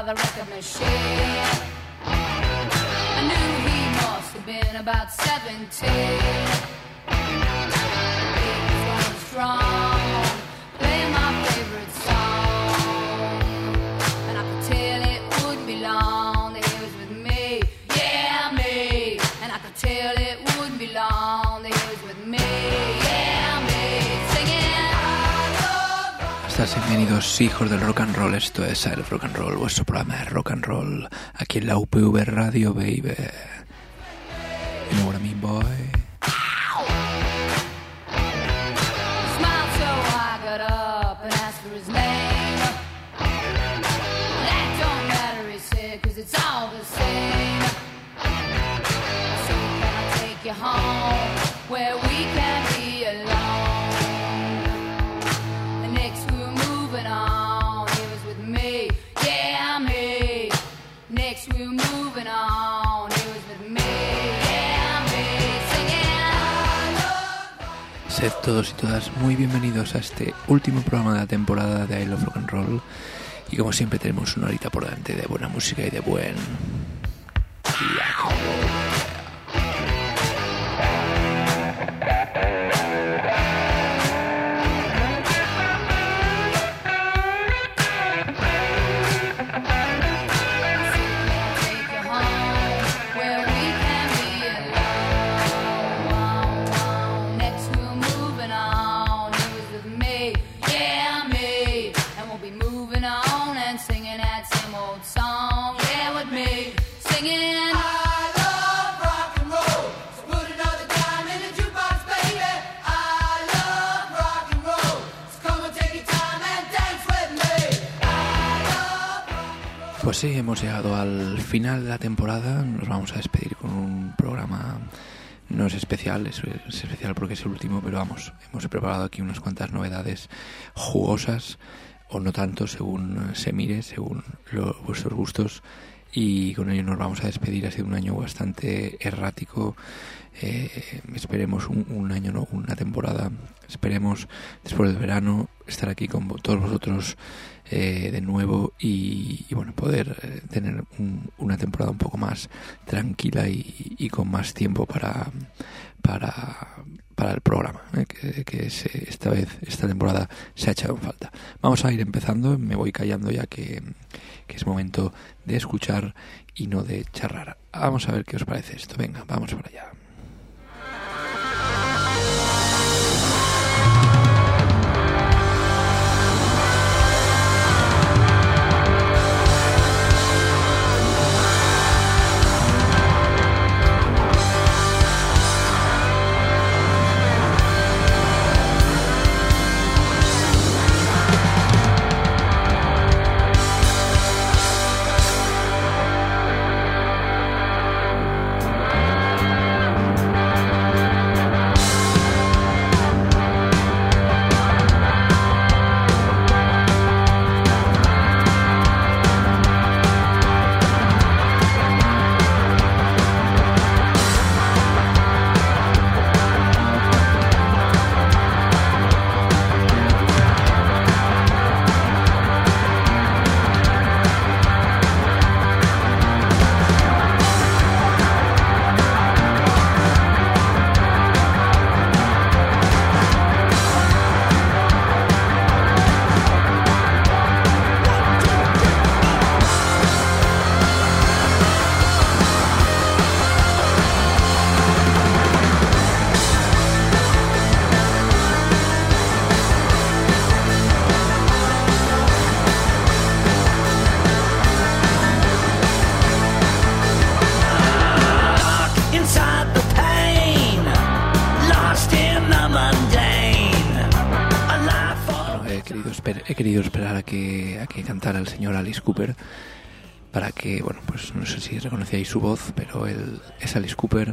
the record machine. I knew he must have been about 17. He was running strong, playing my favorite song, and I could tell it wouldn't be long that he was with me, yeah, me. And I could tell it wouldn't be long that he was with me, yeah, me. Singing, Estás bienvenidos, hijos del rock and roll. Esto es I Love Rock and Roll, vuestro programa de rock and roll aquí en la UPV Radio, baby. You know what I mean, boy? smiled so I got up and asked for his name. That don't matter, he said, 'cause it's all the same. So can I take you home where we can be alone? And next we were moving on, he was with me, yeah, me. Next we were moving on, he was with me, yeah, me. Singing, Sed todos y todas muy bienvenidos a este último programa de la temporada de I Love Rock and Roll. Y como siempre tenemos una horita por delante de buena música y de buen rock and roll. take you home where we can be alone. Next we're moving on, he was with me, yeah, me. And we'll be moving on and singing that same old song, yeah, with me. Singing, I love rock and roll, so put another dime in the jukebox, baby. I love rock and roll, so come and take your time and dance with me. Pues sí, hemos llegado al final de la temporada. Nos vamos a despedir con un programa, no es especial, es especial porque es el último, pero vamos, hemos preparado aquí unas cuantas novedades jugosas, o no tanto, según se mire, según vuestros gustos, y con ello nos vamos a despedir. Ha sido un año bastante errático. Esperemos un año, no, una temporada. Esperemos después del verano estar aquí con todos vosotros de nuevo y bueno, poder tener una temporada un poco más tranquila y con más tiempo para el programa, que esta temporada se ha echado en falta. Vamos a ir empezando, me voy callando ya que es momento de escuchar y no de charrar. Vamos a ver qué os parece esto. Venga, vamos para allá. He querido esperar a que cantara el señor Alice Cooper para que, bueno, pues no sé si reconocíais su voz, pero él es Alice Cooper,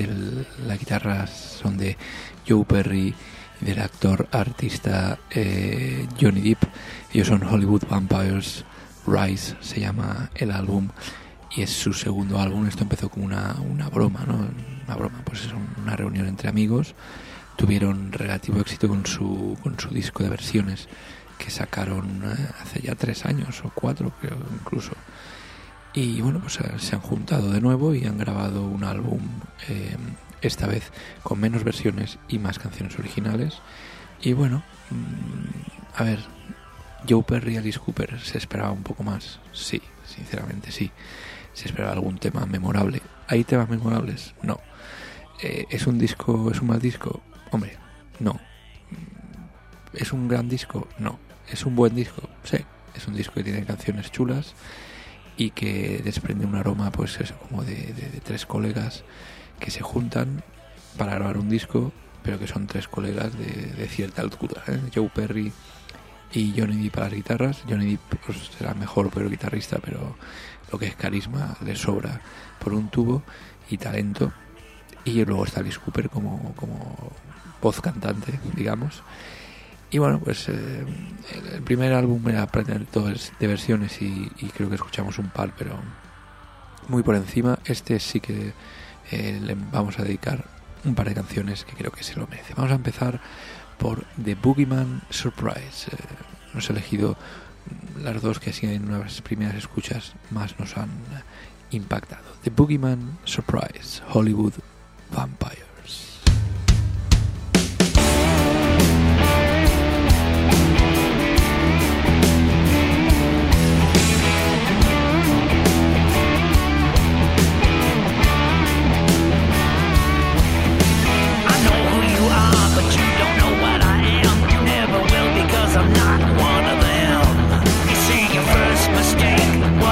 las guitarras son de Joe Perry y del actor artista Johnny Depp. Ellos son Hollywood Vampires Rise, se llama el álbum, y es su segundo álbum. Esto empezó como una broma, ¿no? Una broma, pues es una reunión entre amigos. Tuvieron relativo éxito con su disco de versiones que sacaron hace ya 3 años o 4, creo, incluso. Y bueno, pues se han juntado de nuevo y han grabado un álbum, esta vez con menos versiones y más canciones originales. Y bueno, a ver, Joe Perry y Alice Cooper, ¿se esperaba un poco más? Sí, sinceramente sí. ¿Se esperaba algún tema memorable? ¿Hay temas memorables? No. ¿Es un mal disco? Hombre, no. ¿Es un gran disco? No. ¿Es un buen disco? Sí. Es un disco que tiene canciones chulas y que desprende un aroma, pues eso, como de 3 colegas que se juntan para grabar un disco, pero que son 3 colegas de cierta altura, ¿eh? Joe Perry y Johnny Depp a las guitarras. Johnny Depp pues, será mejor o peor guitarrista, pero lo que es carisma le sobra por un tubo y talento. Y luego está Alice Cooper como voz cantante, digamos. Y bueno, pues el primer álbum era prácticamente todo de versiones y creo que escuchamos un par, pero muy por encima. Este sí que le vamos a dedicar un par de canciones que creo que se lo merece. Vamos a empezar por The Boogeyman Surprise. Nos he elegido las 2 que así en unas primeras escuchas más nos han impactado. The Boogeyman Surprise, Hollywood Vampires.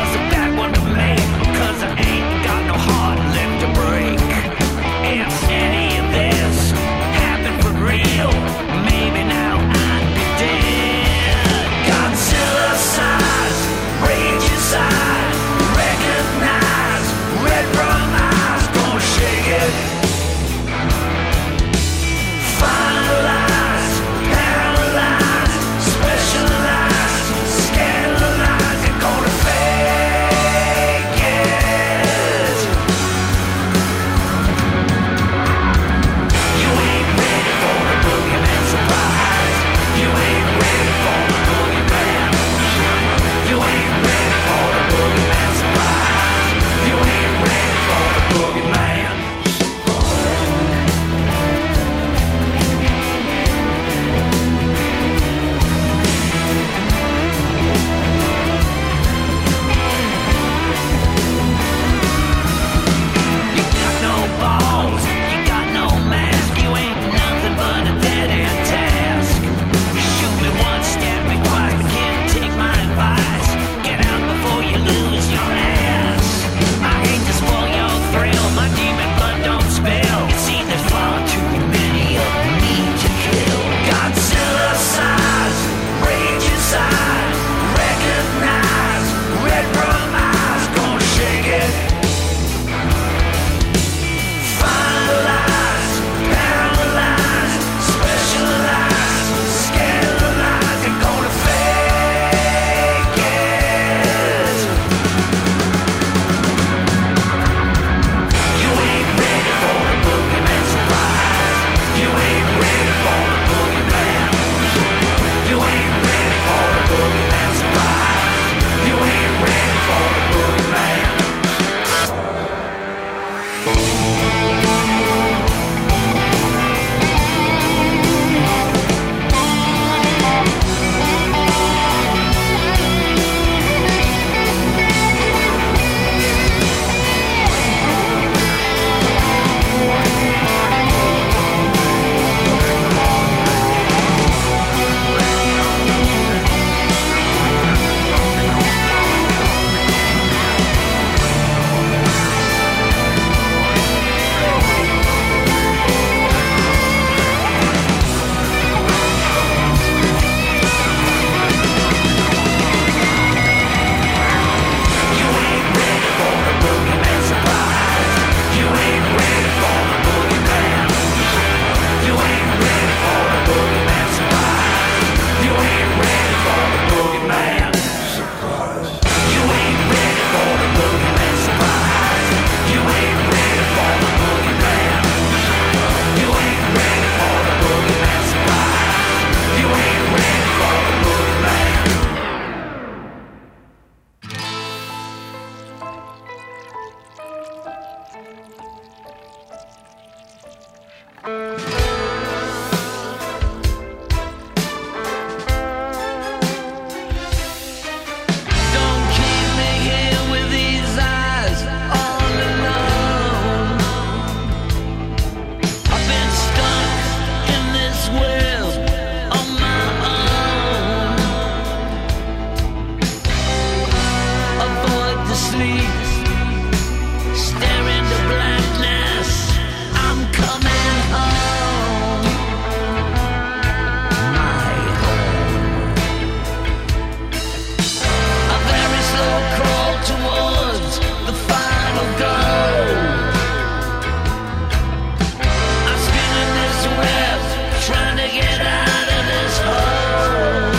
Any streets, stare into blackness. I'm coming home, my home. A very slow crawl towards the final goal. I'm spinning this web, trying to get out of this hole.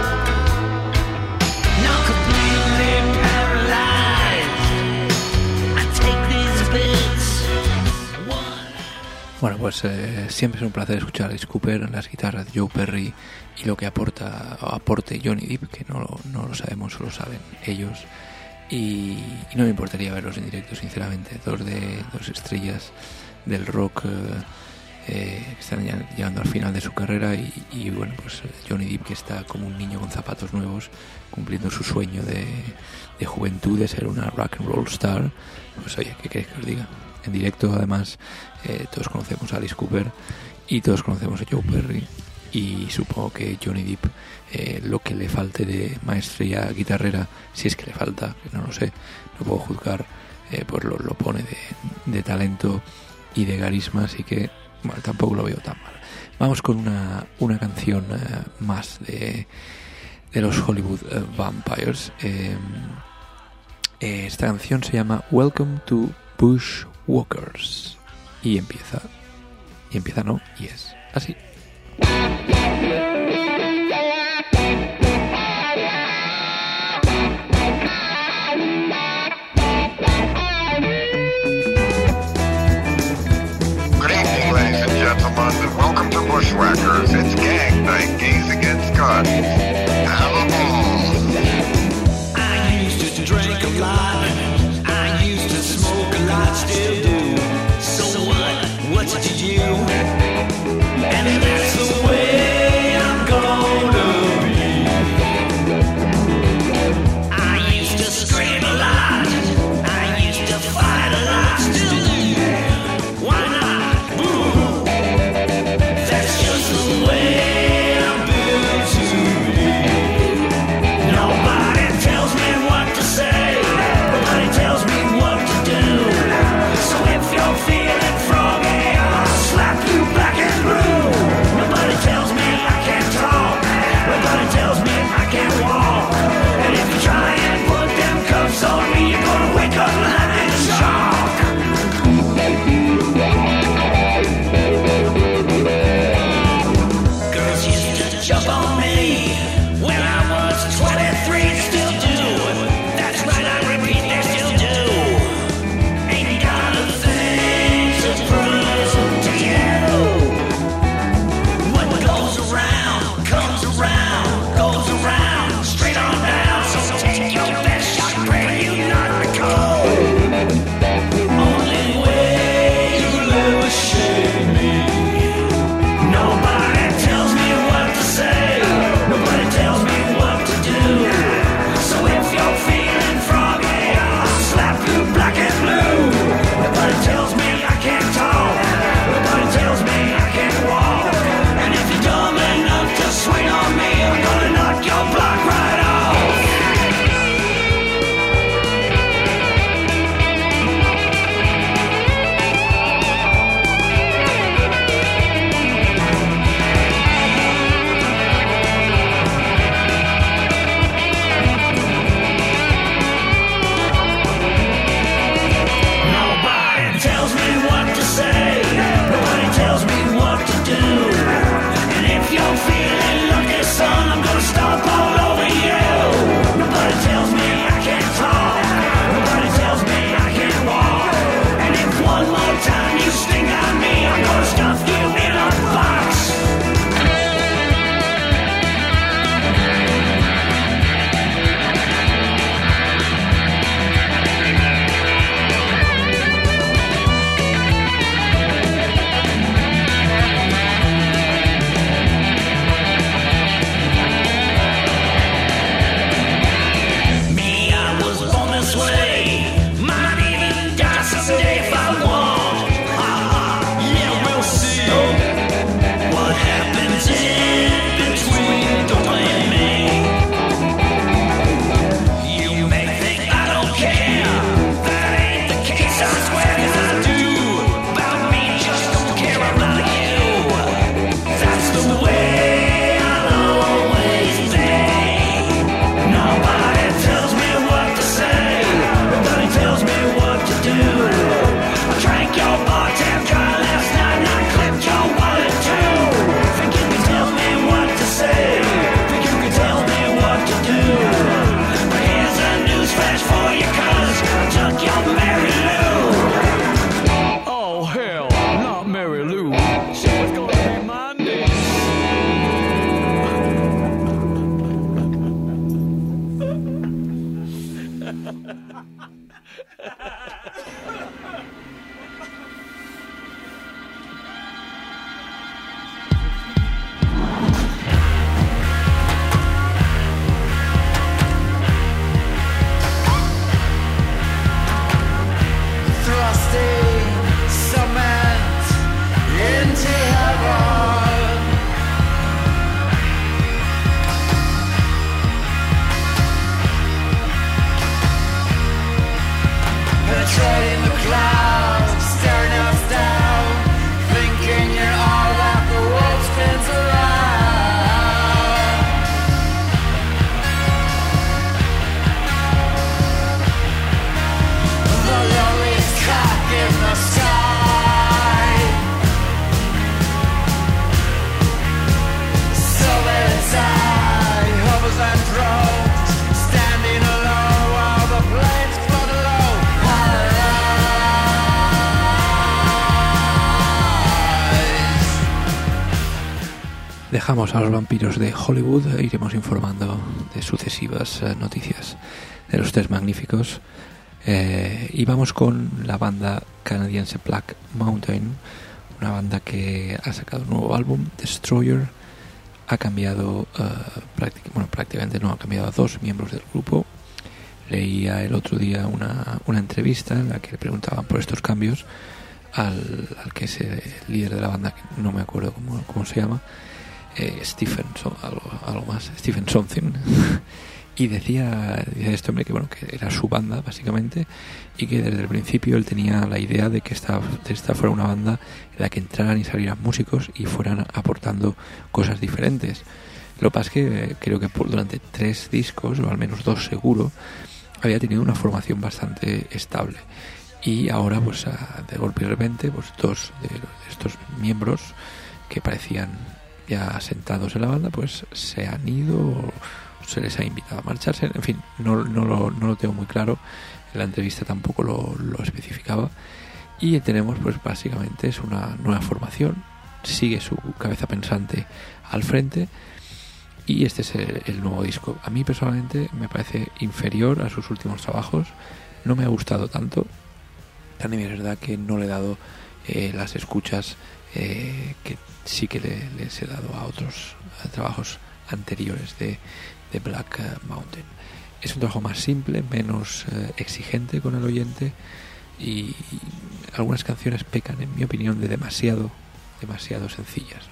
Now completely paralyzed, I take these bits one. Bueno, pues siempre es un placer escuchar a Alice Cooper en las guitarras de Joe Perry y lo que aporte Johnny Depp, que no lo sabemos, solo saben ellos. Y no me importaría verlos en directo, sinceramente. Dos estrellas del rock que están ya llegando al final de su carrera y bueno, pues Johnny Depp, que está como un niño con zapatos nuevos, cumpliendo su sueño de juventud de ser una rock and roll star. Pues oye, ¿qué queréis que os diga? En directo, además, todos conocemos a Alice Cooper y todos conocemos a Joe Perry, y supongo que Johnny Depp, lo que le falte de maestría guitarrera, si es que le falta, que no lo sé, no puedo juzgar, pues lo pone de talento y de carisma, así que bueno, tampoco lo veo tan mal. Vamos con una canción más de los Hollywood Vampires. Esta canción se llama Welcome to Bushwalkers y empieza no, y es así. And welcome to Bushwhackers. It's gang night, gays against guns. Have a ball. I used to drink a lot, I used to smoke a lot, still do. So what did you? And that's the way I'm gonna be. I used to scream a lot, I used to fight a lot, still do. Why not? Boo! That's just the way I'm built to be. Nobody tells me what to say, nobody tells me what to do. So if you're feeling froggy, I'll slap you Thrusting cement into heaven. Penetrating the clouds, staring us down, thinking you're all that the world spins around. The loneliest cock in the sky. So let it die, hovers and drones, standing alone while the planes float alone. Dejamos a los vampiros de Hollywood e iremos informando de sucesivas noticias de los tres magníficos. Y vamos con la banda canadiense Black Mountain, una banda que ha sacado un nuevo álbum, Destroyer. Ha cambiado, prácticamente no, ha cambiado a dos miembros del grupo. Leía el otro día una entrevista en la que le preguntaban por estos cambios al que es el líder de la banda, que no me acuerdo cómo se llama, Stephen Something. Y decía este hombre que era su banda básicamente, y que desde el principio él tenía la idea de que esta fuera una banda en la que entraran y salieran músicos y fueran aportando cosas diferentes. Lo que pasa es que creo que durante 3 discos, o al menos 2 seguro, había tenido una formación bastante estable, y ahora pues de golpe y de repente pues 2 de estos miembros que parecían ya sentados en la banda pues se han ido o se les ha invitado a marcharse. En fin, no lo tengo muy claro, en la entrevista tampoco lo especificaba, y tenemos pues básicamente es una nueva formación, sigue su cabeza pensante al frente, y este es el nuevo disco. A mí personalmente me parece inferior a sus últimos trabajos, no me ha gustado tanto. También es verdad que no le he dado las escuchas que sí que les he dado a otros trabajos anteriores de Black Mountain. Es un trabajo más simple, menos exigente con el oyente, y algunas canciones pecan, en mi opinión, de demasiado sencillas,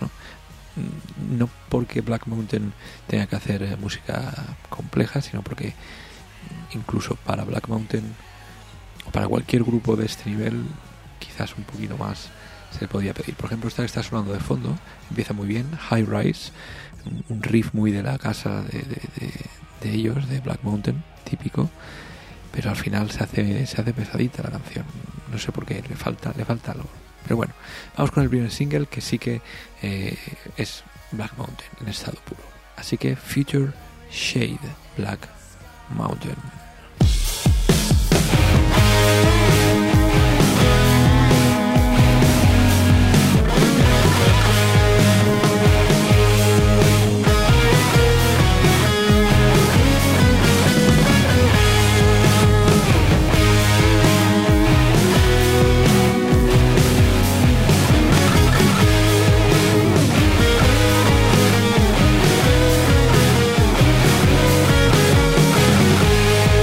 no porque Black Mountain tenga que hacer música compleja, sino porque incluso para Black Mountain o para cualquier grupo de este nivel quizás un poquito más se le podía pedir. Por ejemplo, esta que está sonando de fondo empieza muy bien, High Rise, un riff muy de la casa de ellos, de Black Mountain, típico, pero al final se hace pesadita la canción, no sé por qué, le falta algo. Pero bueno, vamos con el primer single, que sí que es Black Mountain en estado puro. Así que Future Shade, Black Mountain. Future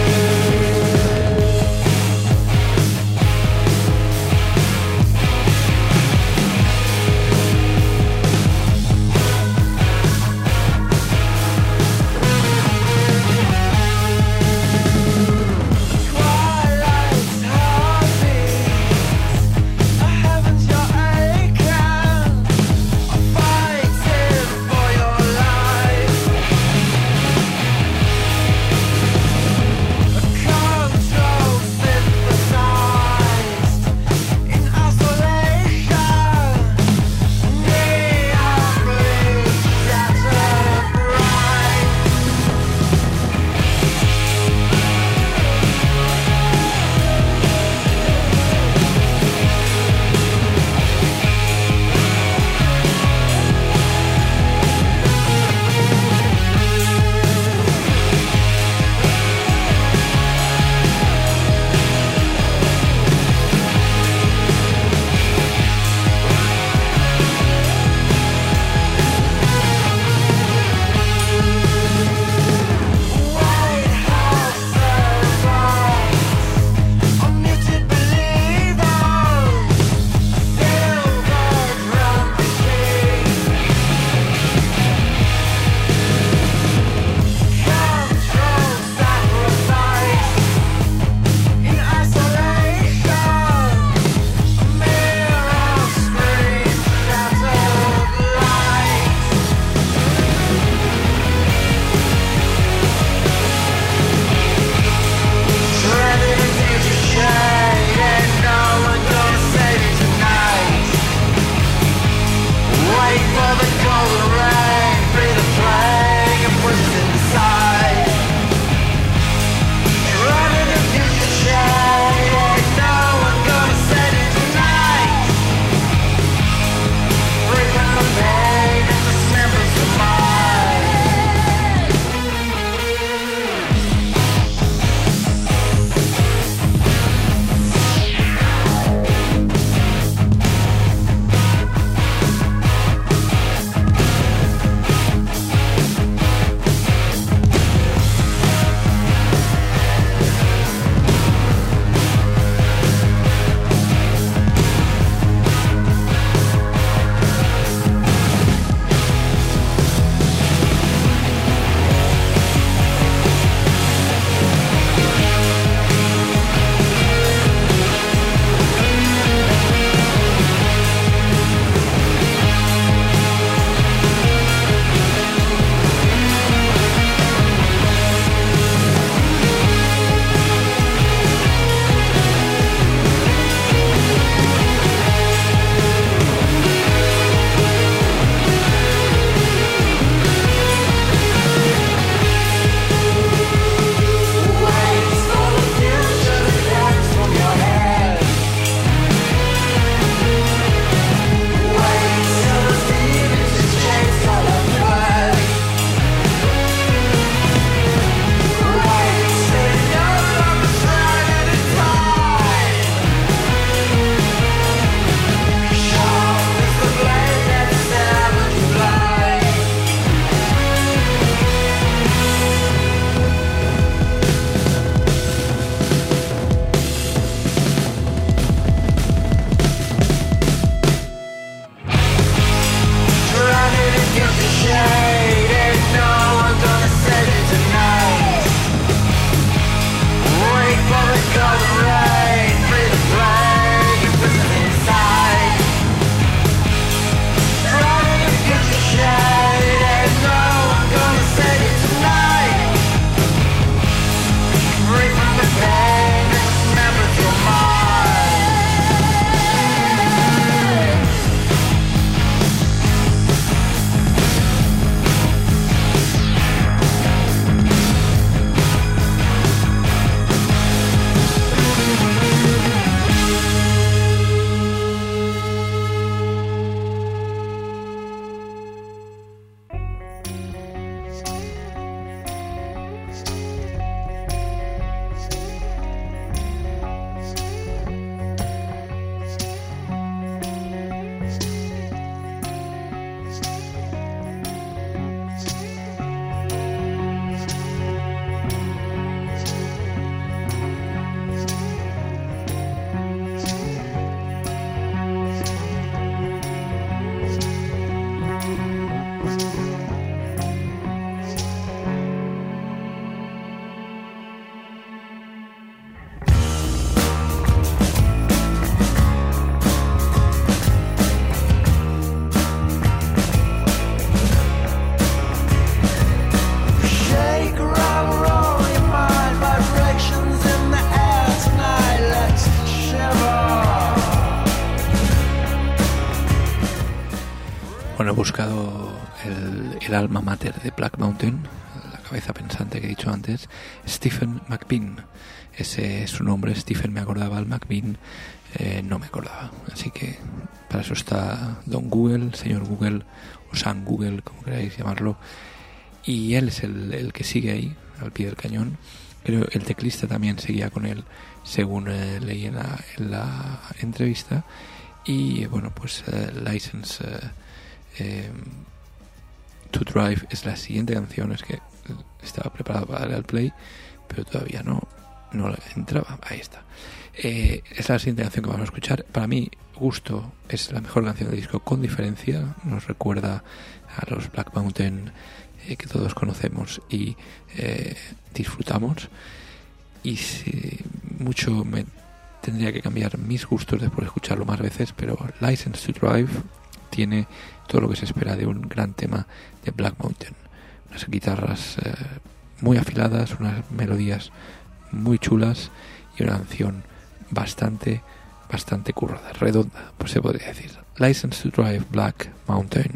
buscado el alma mater de Black Mountain, la cabeza pensante que he dicho antes, Stephen McBean. Ese es su nombre. Stephen me acordaba, el McBean no me acordaba. Así que para eso está Don Google, señor Google, o San Google, como queráis llamarlo. Y él es el que sigue ahí, al pie del cañón. Creo que el teclista también seguía con él, según leí en la entrevista. Y bueno, pues License to Drive es la siguiente canción. Es que estaba preparado para darle al play, pero todavía no entraba. Ahí está. Es la siguiente canción que vamos a escuchar. Para mi gusto es la mejor canción del disco, con diferencia. Nos recuerda a los Black Mountain que todos conocemos y disfrutamos. Y si mucho me tendría que cambiar mis gustos después de escucharlo más veces, pero License to Drive tiene todo lo que se espera de un gran tema de Black Mountain. Unas guitarras muy afiladas, unas melodías muy chulas y una canción bastante currada, redonda, pues se podría decir. License to Drive, Black Mountain.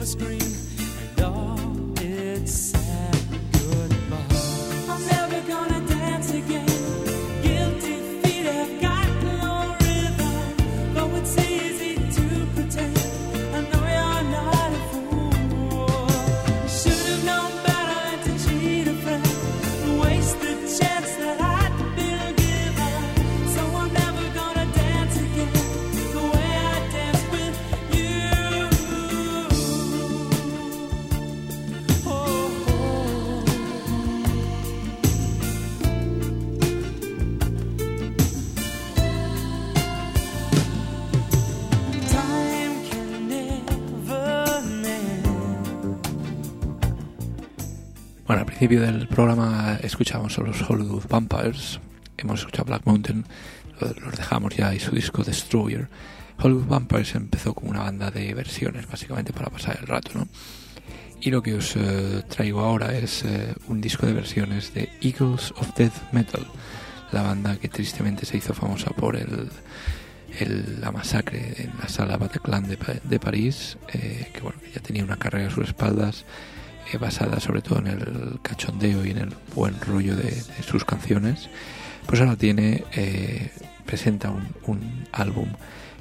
screen, and all its sad goodbye. I'm never gonna dance again. Guilty feet have got no rhythm, though it's easy to pretend. I know you're not a fool. You should have known better than to cheat a friend, waste the chance that I'd been given. So I'm never gonna dance again the way I danced with you. Oh, time can never mend. Bueno, al principio del programa escuchábamos a los Hollywood Vampires, hemos escuchado Black Mountain, los dejamos ya, y su disco Destroyer. Hollywood Vampires empezó como una banda de versiones, básicamente para pasar el rato, ¿no? Y lo que os traigo ahora es un disco de versiones de Eagles of Death Metal, la banda que tristemente se hizo famosa por la masacre en la sala Bataclan de París, que bueno, ya tenía una carrera a sus espaldas, basada sobre todo en el cachondeo y en el buen rollo de sus canciones. Pues ahora presenta un álbum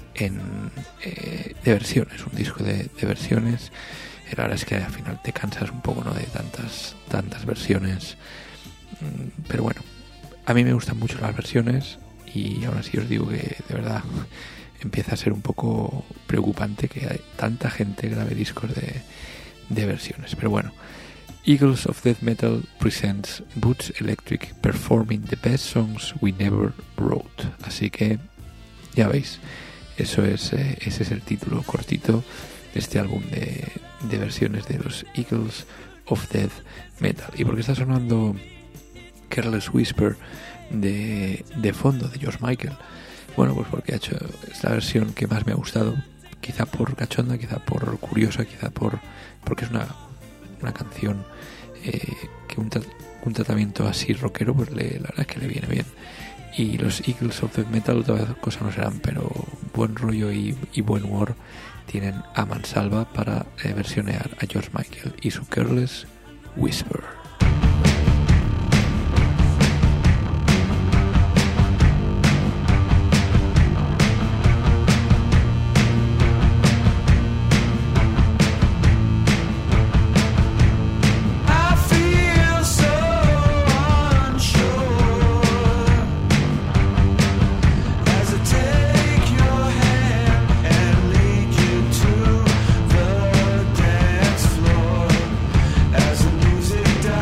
de versiones, un disco de versiones. La verdad es que al final te cansas un poco, ¿no?, de tantas versiones, pero bueno, a mí me gustan mucho las versiones, y aún así os digo que de verdad empieza a ser un poco preocupante que hay tanta gente grabe discos de versiones. Pero bueno, Eagles of Death Metal presents Boots Electric performing the best songs we never wrote. Así que ya veis, ese es el título cortito de este álbum de versiones de los Eagles of Death Metal. ¿Y por qué está sonando Careless Whisper de fondo de George Michael? Bueno, pues porque es la versión que más me ha gustado, quizá por cachonda, quizá por curiosa, quizá porque es una canción que un tratamiento así rockero, pues la verdad es que le viene bien. Y los Eagles of Death Metal otra cosa no serán, pero buen rollo y buen humor tienen a mansalva para versionear a George Michael y su Careless Whisper. As the music dies.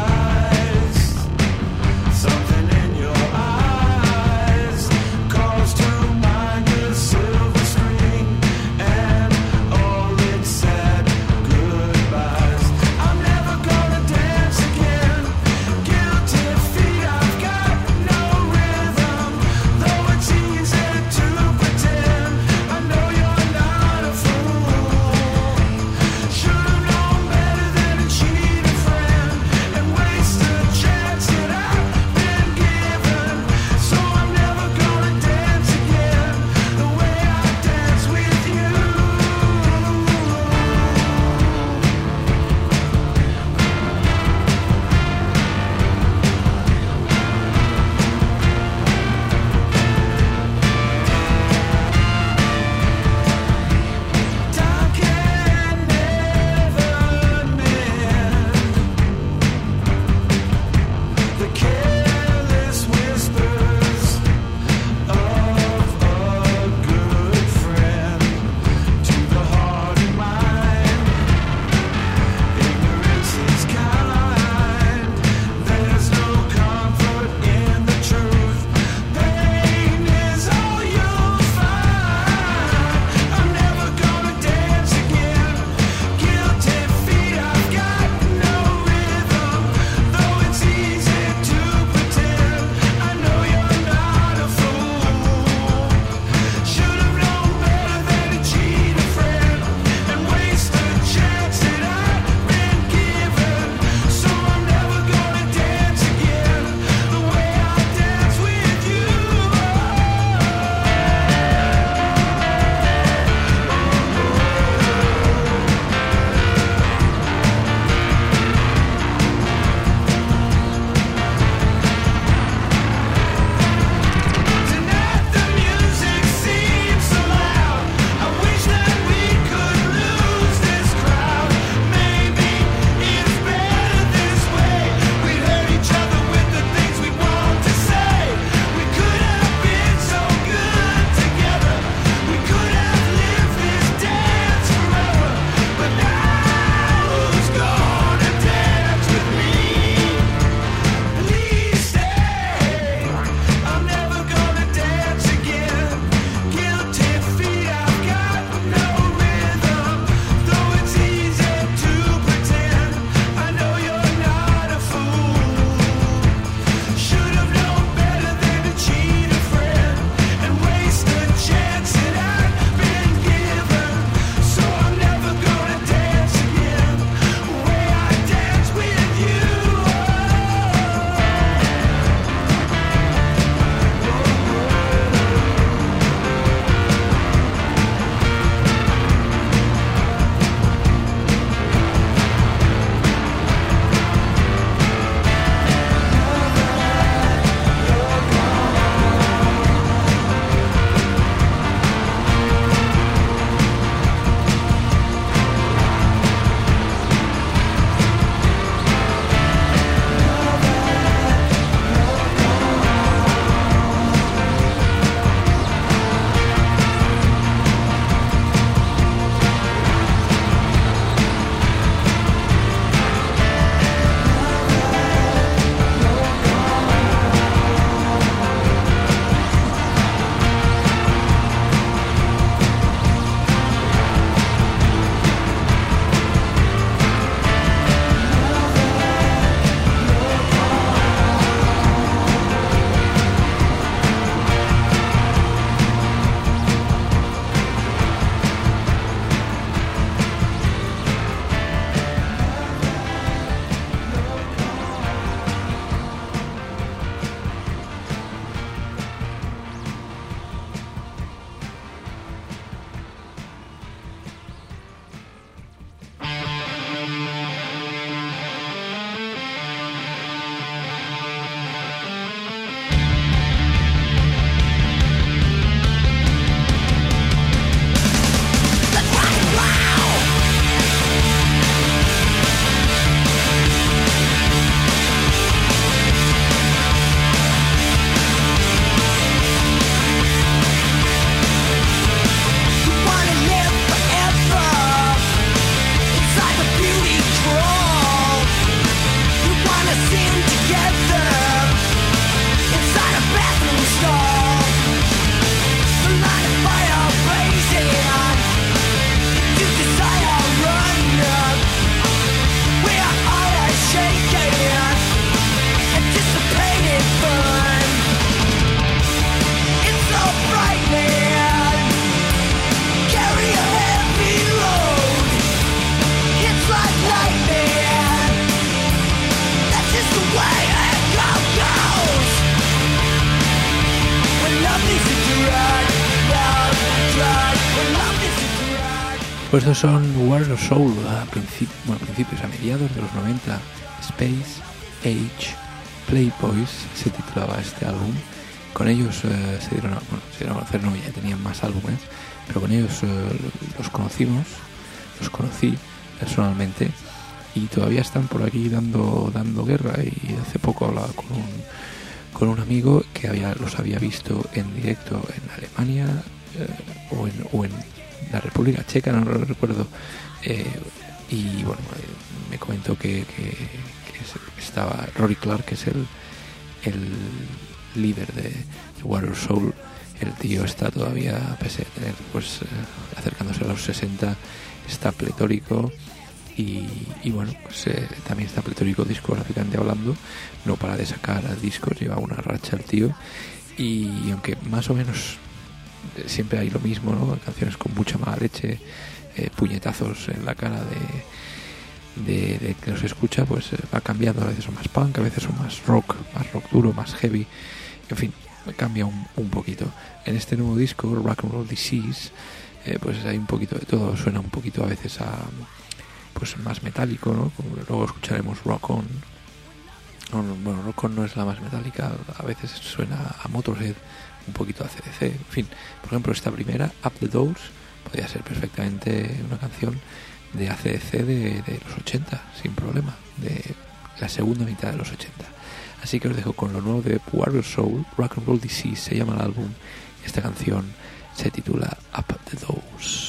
Pues estos son Warrior Soul a principios, a mediados de los 90. Space Age Playboys se titulaba este álbum. Con ellos se dieron a conocer, no, ya tenían más álbumes, pero con ellos los conocí personalmente y todavía están por aquí dando guerra. Y hace poco hablaba con un amigo que los había visto en directo en Alemania o en la República Checa, no lo recuerdo, y bueno, me comentó que estaba Rory Clark, que es el líder de Warrior Soul. El tío está todavía, pese a tener acercándose a los 60, está pletórico y bueno, pues también está pletórico discográficamente hablando, no para de sacar discos, lleva una racha el tío, y aunque más o menos siempre hay lo mismo, ¿no? Canciones con mucha mala leche, puñetazos en la cara de que los escucha, pues va cambiando. A veces son más punk, a veces son más rock duro, más heavy, en fin, cambia un poquito. En este nuevo disco, Rock and Roll Disease, pues hay un poquito de todo, suena un poquito a veces a pues más metálico, ¿no? Como luego escucharemos Rock On. Bueno, Rock On no es la más metálica, a veces suena a Motorhead, un poquito a CDC, en fin. Por ejemplo, esta primera, Up the Doors, podría ser perfectamente una canción de AC/DC de los 80, sin problema, de la segunda mitad de los 80. Así que os dejo con lo nuevo de Warrior Soul, Rock and Roll Disease se llama el álbum, y esta canción se titula Up the Doors.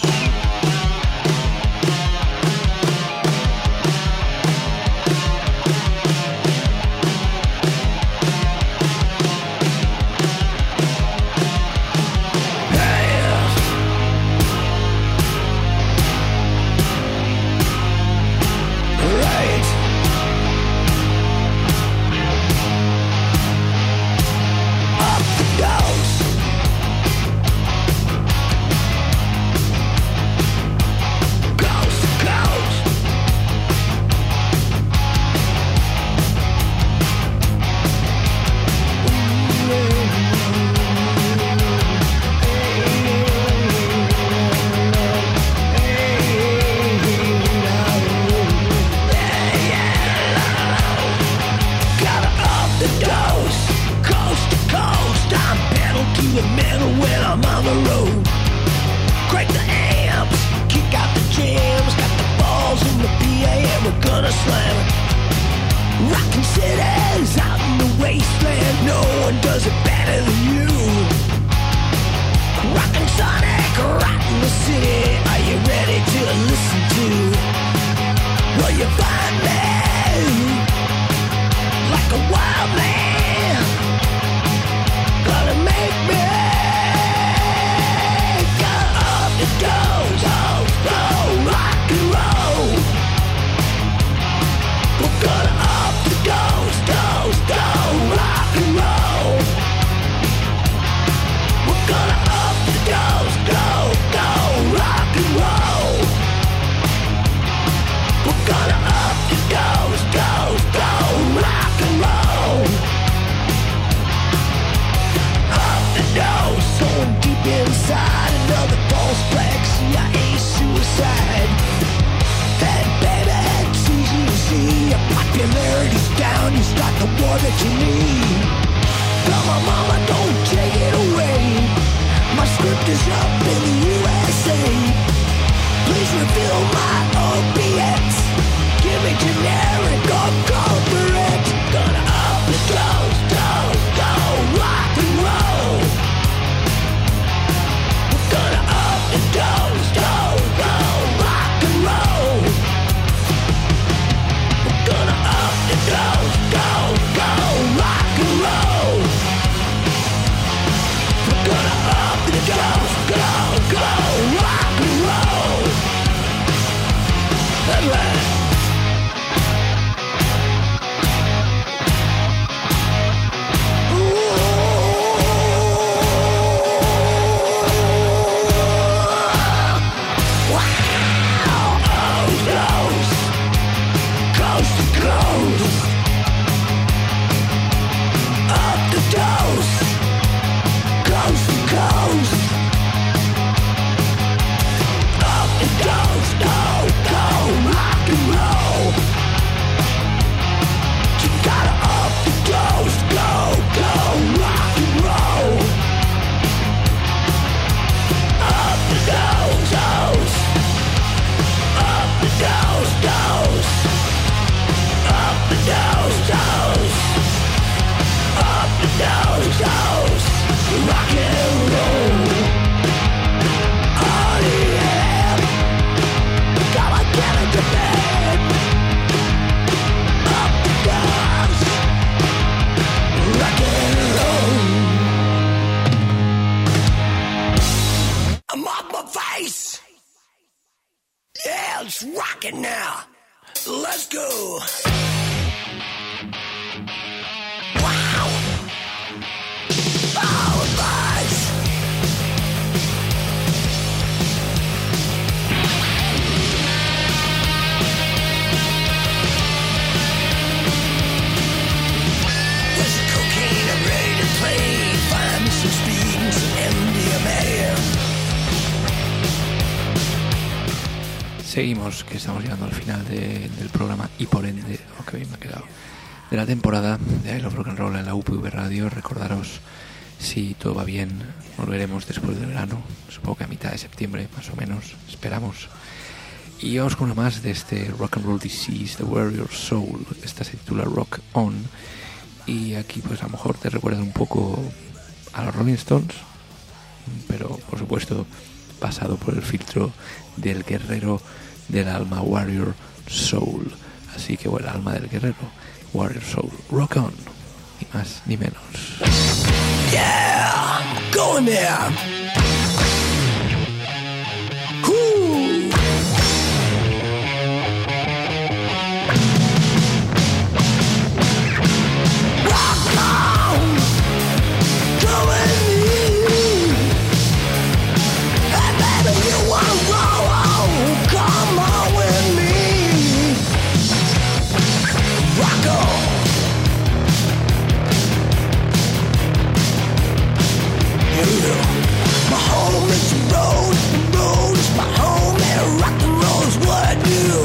I'm off my face. Yeah, it's rocking now. Let's go. Wow. Oh, buzz. There's some cocaine, I'm ready to play. Find me some speed and some MDMA. Seguimos, que estamos llegando al final del programa y por ende, lo que bien me ha quedado, de la temporada de I Love Rock and Roll en la UPV Radio. Recordaros, si todo va bien, volveremos después del verano, supongo que a mitad de septiembre más o menos, esperamos. Y vamos con una más de este Rock and Roll Disease, The Warrior Soul. Esta se titula Rock On, y aquí pues a lo mejor te recuerda un poco a los Rolling Stones, pero por supuesto pasado por el filtro del guerrero del alma, Warrior Soul. Así que bueno, el alma del guerrero, Warrior Soul, Rock On, ni más ni menos. Yeah, I'm going there. Whoo. Rock on, go with me. Hey baby, you wanna roll? Come on with me. Rock on. My home is the road is my home, and rock and roll is what I do.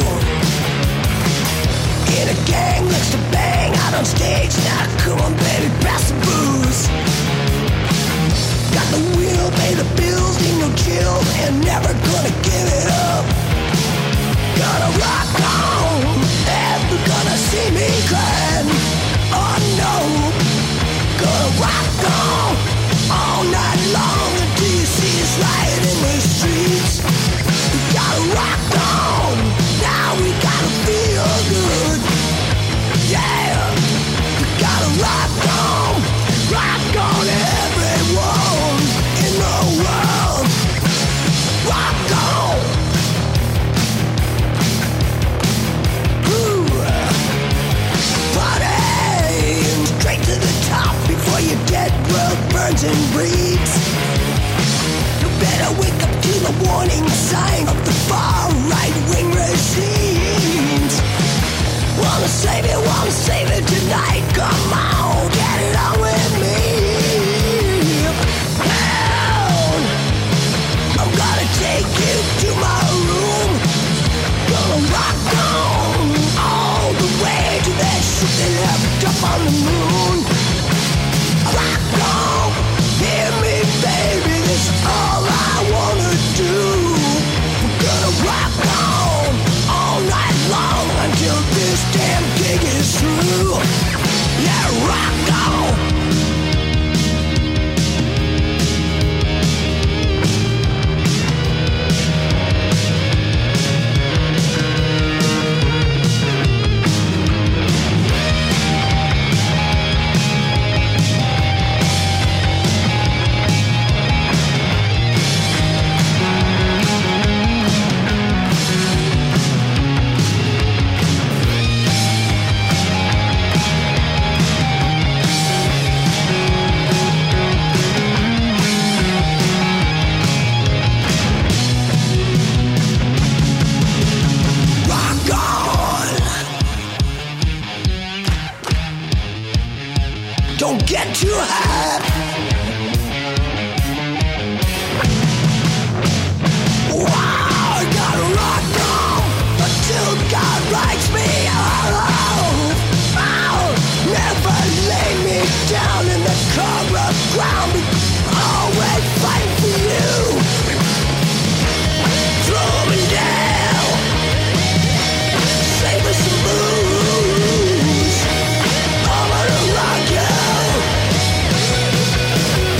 In a gang, likes to bang out on stage. Now come on, baby, pass the booze. Got the wheel, pay the bills, need no chill, and never gonna give it up. Gonna rock on, never gonna see me crying. Oh no, gonna rock on all night long until you see us riot in the streets. We gotta rock on, now we gotta feel good. Yeah, we gotta rock on everyone in the world. Rock on. Ooh. Party straight to the top before your dead world burns and bleeds. You better wake up to the warning sign of the far right-wing regimes. Wanna save it tonight? Come on, get it on with me. Down. I'm gonna take you to my room. Gonna rock on all the way to that shit they left up on the moon. Rock on, hear me baby, this is all I wanna do. We're gonna rock on all night long until this damn gig is through. Yeah, rock on. Don't get too high. Wow, I gotta rock on until God writes me. Oh, never lay me down in the corrupt ground. Always fight for you. Throw me down. Save us some booze. I'm gonna rock you.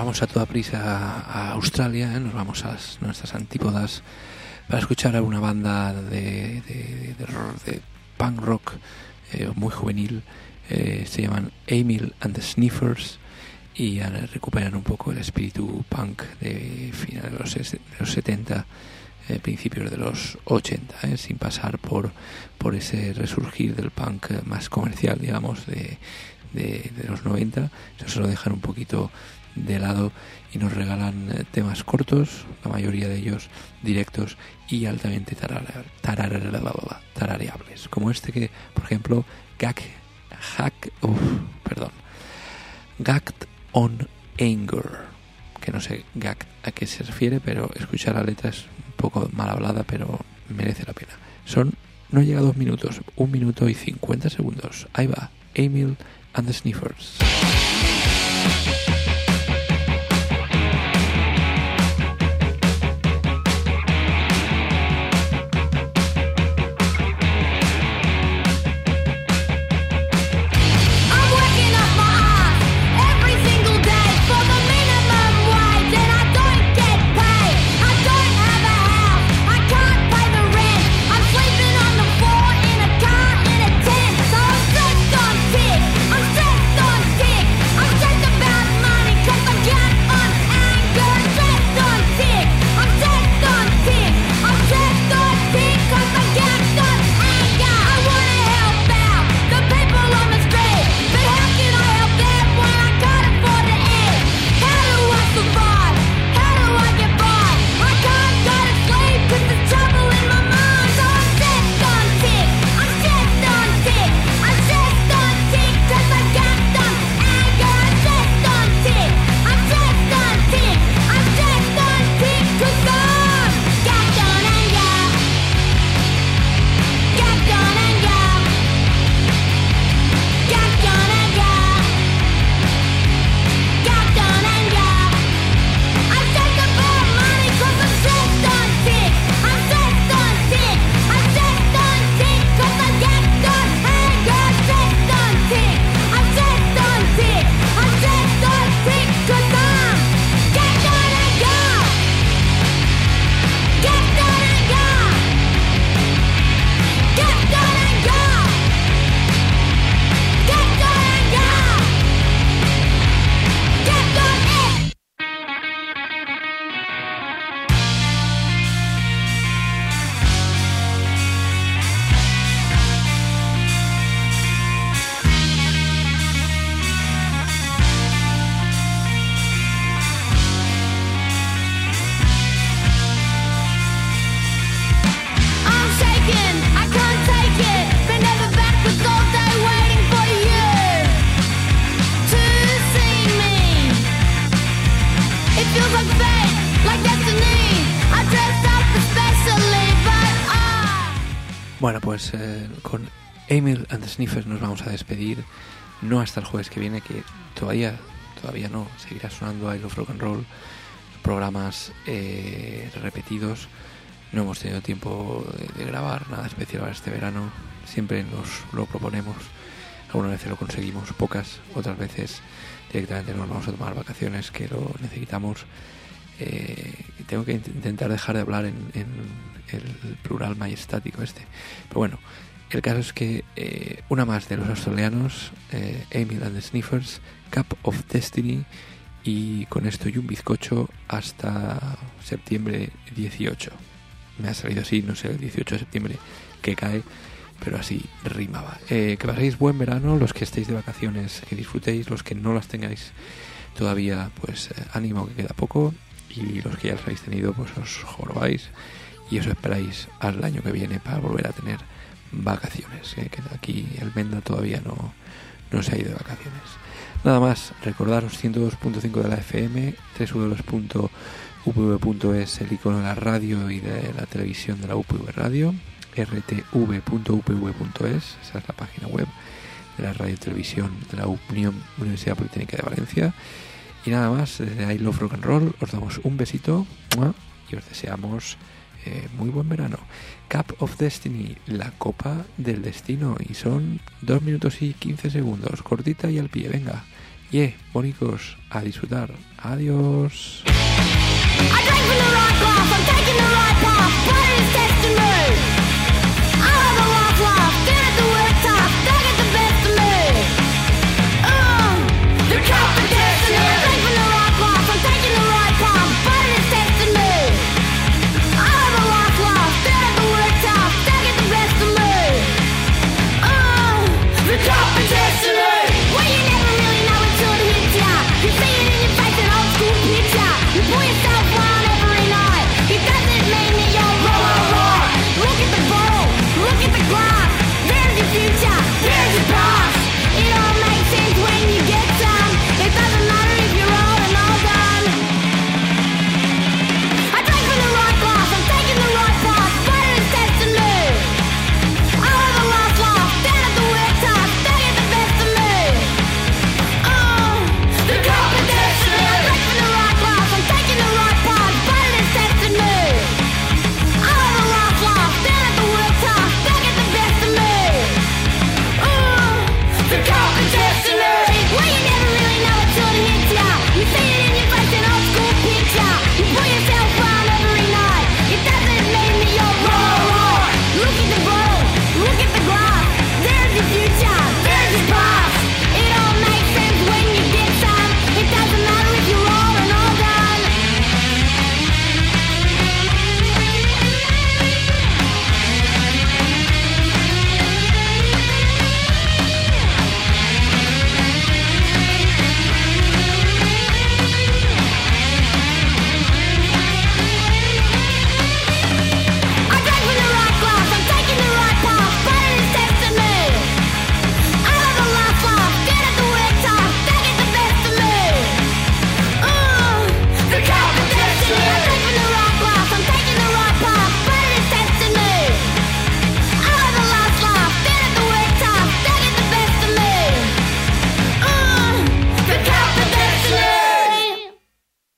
vamos a toda prisa a Australia, nos vamos a nuestras antípodas para escuchar a una banda de punk rock muy juvenil. Se llaman Emil and the Sniffers y recuperan un poco el espíritu punk de finales de los 70, principios de los 80, sin pasar por ese resurgir del punk más comercial, digamos, de los 90. Eso se lo dejan un poquito de lado y nos regalan temas cortos, la mayoría de ellos directos y altamente tarareables, como este que, por ejemplo, Gagged on Anger, que no sé a qué se refiere, pero escuchar la letra es un poco mal hablada, pero merece la pena. No llega a 2 minutos, 1 minuto y 50 segundos. Ahí va, Emil and the Sniffers. Bueno, pues con Emil and the Sniffers nos vamos a despedir, no hasta el jueves que viene, que todavía no, seguirá sonando I Love Rock and Roll, programas repetidos. No hemos tenido tiempo de grabar nada especial para este verano, siempre nos lo proponemos, algunas veces lo conseguimos, pocas, otras veces directamente nos vamos a tomar vacaciones que lo necesitamos. Tengo que intentar dejar de hablar en el plural majestático pero bueno, el caso es que una más de los australianos, Emil and the Sniffers, Cup of Destiny, y con esto y un bizcocho hasta septiembre 18. Me ha salido así, no sé, el 18 de septiembre que cae, pero así rimaba. Que paséis buen verano, los que estéis de vacaciones, que disfrutéis, los que no las tengáis todavía, pues ánimo, que queda poco, y los que ya las habéis tenido, pues os jorobáis y os esperáis al año que viene para volver a tener vacaciones, que aquí el Menda todavía no se ha ido de vacaciones. Nada más, recordaros 102.5 de la FM, www.upv.es, el icono de la radio y de la televisión de la UPV Radio, rtv.upv.es, esa es la página web de la radio y televisión de la Universidad Politécnica de Valencia. Y nada más, desde I Love Rock and Roll os damos un besito y os deseamos muy buen verano. Cup of Destiny, la copa del destino, y son 2 minutos y 15 segundos, cortita y al pie. Venga, bonicos, a disfrutar. Adiós. I drank from the right glass, I'm taking the right path. Blood is dead.